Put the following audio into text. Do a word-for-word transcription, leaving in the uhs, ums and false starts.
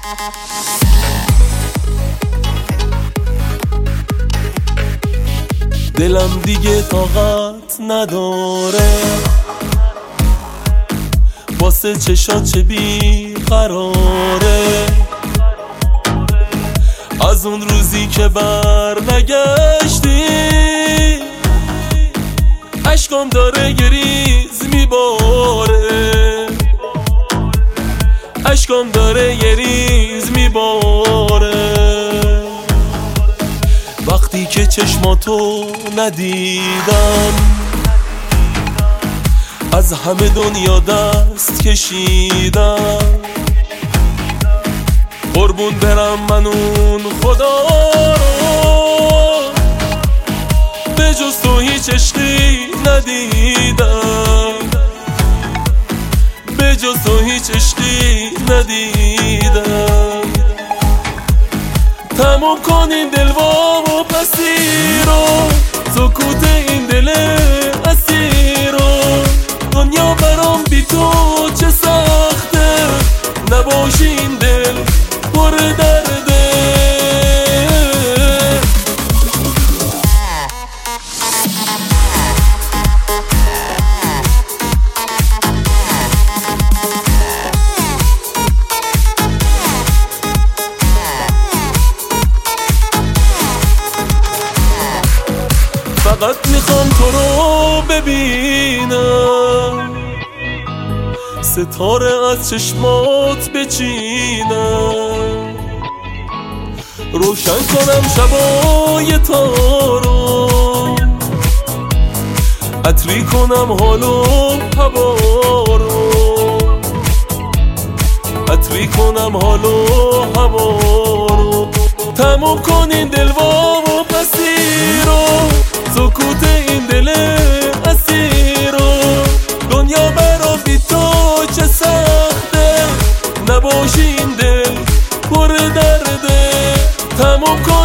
دلم دیگه طاقت نداره واسه چشات چه بی قراره. از اون روزی که بر نگشتی عشقم داره گریز میباره، عشقم داره گریز میباره. وقتی که چشماتو ندیدم از همه دنیا دست کشیدم. قربون برم من اون خدا رو به جز تو هیچ عشقی ندیدم، به جز تو هیچ عشقی ندیدم. تموم کن این دلوا و پسی رو، سکوت این دل اسیر رو. دنیا برام بی تو چه سخته، نباشی این دل پر درده. فقط میخوام تو رو ببینم، ستاره از چشمات بچینم. روشن کنم شبای تا رو، عطری کنم حال و هوا رو، عطری کنم حال و هوا رو. تموم کن این دلوا و پسی رو، سکوت این دل اسیر رو. دنیا برام بی تو چه سخته، نباشی این دل پر درده. تموم کن